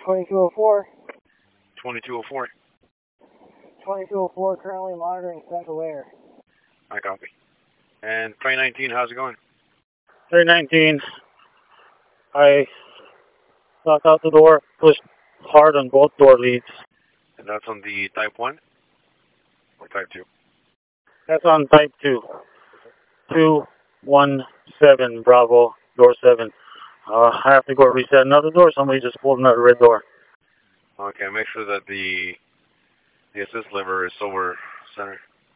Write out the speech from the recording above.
2204. 2204. 2204, currently monitoring central air. I copy. And 319, how's it going? 319. I knocked out the door, pushed hard on both door leads. And that's on the type 1 or type 2? That's on type 2. 217 Bravo, door 7. I have to go reset another door. Somebody just pulled another red door. Okay, make sure that the assist lever is over center.